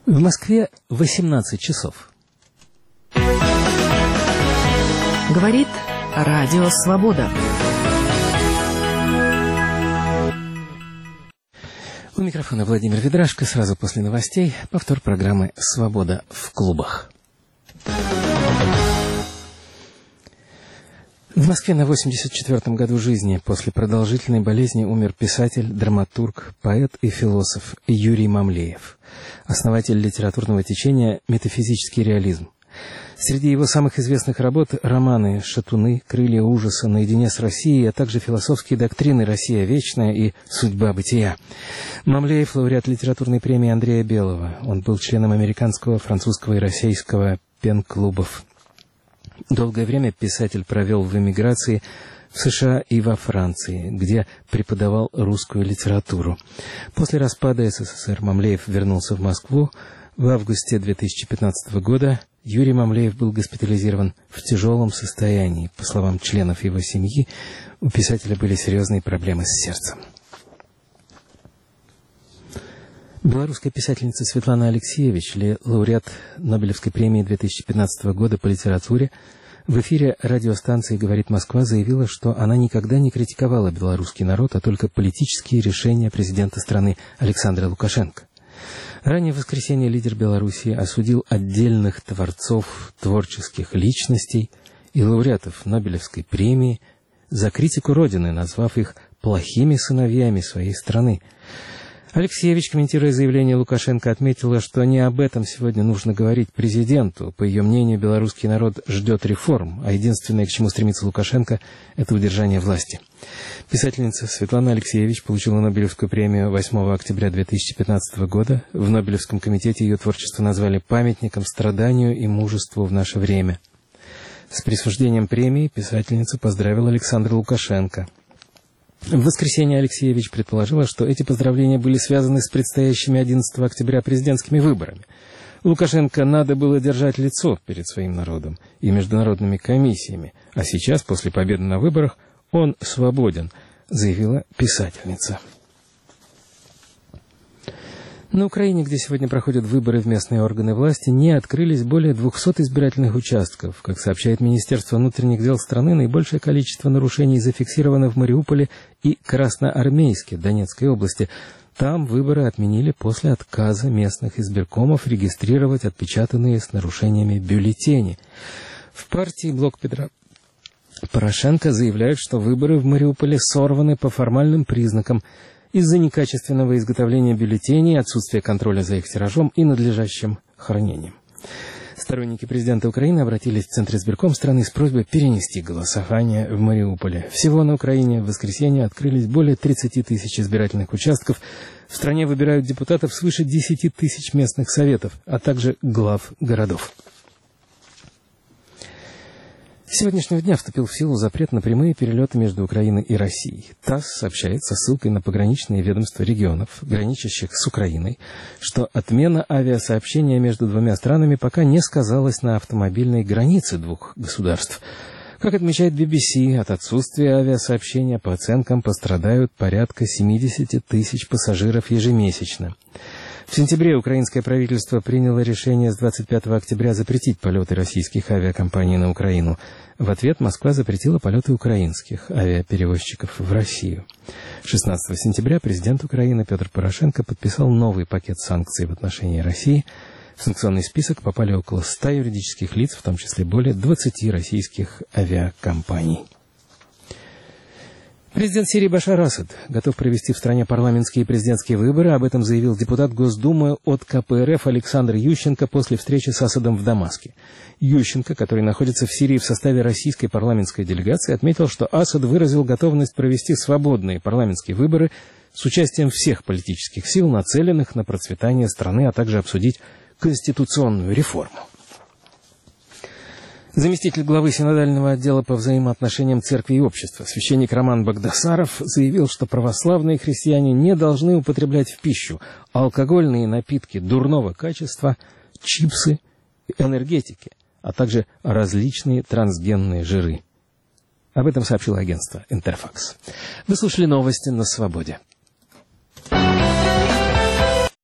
В Москве 18 часов. Говорит Радио Свобода. У микрофона Владимир Ведрашко. Сразу после новостей повтор программы «Свобода в клубах». В Москве на 84-м году жизни после продолжительной болезни умер писатель, драматург, поэт и философ Юрий Мамлеев, основатель литературного течения «Метафизический реализм». Среди его самых известных работ романы «Шатуны», «Крылья ужаса», «Наедине с Россией», а также философские доктрины «Россия вечная» и «Судьба бытия». Мамлеев — лауреат литературной премии Андрея Белого. Он был членом американского, французского и российского пен-клубов. Долгое время писатель провел в эмиграции в США и во Франции, где преподавал русскую литературу. После распада СССР Мамлеев вернулся в Москву. В августе 2015 года Юрий Мамлеев был госпитализирован в тяжелом состоянии. По словам членов его семьи, у писателя были серьезные проблемы с сердцем. Белорусская писательница Светлана Алексеевич, лауреат Нобелевской премии 2015 года по литературе, в эфире радиостанции «Говорит Москва» заявила, что она никогда не критиковала белорусский народ, а только политические решения президента страны Александра Лукашенко. Ранее в воскресенье лидер Белоруссии осудил отдельных творцов, творческих личностей и лауреатов Нобелевской премии за критику Родины, назвав их плохими сыновьями своей страны. Алексеевич, комментируя заявление Лукашенко, отметила, что не об этом сегодня нужно говорить президенту. По ее мнению, белорусский народ ждет реформ, а единственное, к чему стремится Лукашенко, это удержание власти. Писательница Светлана Алексеевич получила Нобелевскую премию 8 октября 2015 года. В Нобелевском комитете ее творчество назвали памятником страданию и мужеству в наше время. С присуждением премии писательница поздравила Александра Лукашенко. В воскресенье Алексеевич предположила, что эти поздравления были связаны с предстоящими 11 октября президентскими выборами. Лукашенко надо было держать лицо перед своим народом и международными комиссиями, а сейчас, после победы на выборах, он свободен, заявила писательница. На Украине, где сегодня проходят выборы в местные органы власти, не открылись более 200 избирательных участков. Как сообщает Министерство внутренних дел страны, наибольшее количество нарушений зафиксировано в Мариуполе и Красноармейске Донецкой области. Там выборы отменили после отказа местных избиркомов регистрировать отпечатанные с нарушениями бюллетени. В партии «Блок Петра Порошенко» заявляют, что выборы в Мариуполе сорваны по формальным признакам из-за некачественного изготовления бюллетеней, отсутствия контроля за их тиражом и надлежащим хранением. Сторонники президента Украины обратились в Центр избирком страны с просьбой перенести голосование в Мариуполе. Всего на Украине в воскресенье открылись более 30 тысяч избирательных участков. В стране выбирают депутатов свыше 10 тысяч местных советов, а также глав городов. С сегодняшнего дня вступил в силу запрет на прямые перелеты между Украиной и Россией. ТАСС сообщает со ссылкой на пограничные ведомства регионов, граничащих с Украиной, что отмена авиасообщения между двумя странами пока не сказалась на автомобильной границе двух государств. Как отмечает BBC, от отсутствия авиасообщения, по оценкам, пострадают порядка 70 тысяч пассажиров ежемесячно. В сентябре украинское правительство приняло решение с 25 октября запретить полеты российских авиакомпаний на Украину. В ответ Москва запретила полеты украинских авиаперевозчиков в Россию. 16 сентября президент Украины Петр Порошенко подписал новый пакет санкций в отношении России. В санкционный список попали около 100 юридических лиц, в том числе более 20 российских авиакомпаний. Президент Сирии Башар Асад готов провести в стране парламентские и президентские выборы. Об этом заявил депутат Госдумы от КПРФ Александр Ющенко после встречи с Асадом в Дамаске. Ющенко, который находится в Сирии в составе российской парламентской делегации, отметил, что Асад выразил готовность провести свободные парламентские выборы с участием всех политических сил, нацеленных на процветание страны, а также обсудить конституционную реформу. Заместитель главы синодального отдела по взаимоотношениям церкви и общества, священник Роман Багдасаров, заявил, что православные христиане не должны употреблять в пищу алкогольные напитки дурного качества, чипсы, энергетики, а также различные трансгенные жиры. Об этом сообщило агентство «Интерфакс». Вы слушали новости на «Свободе».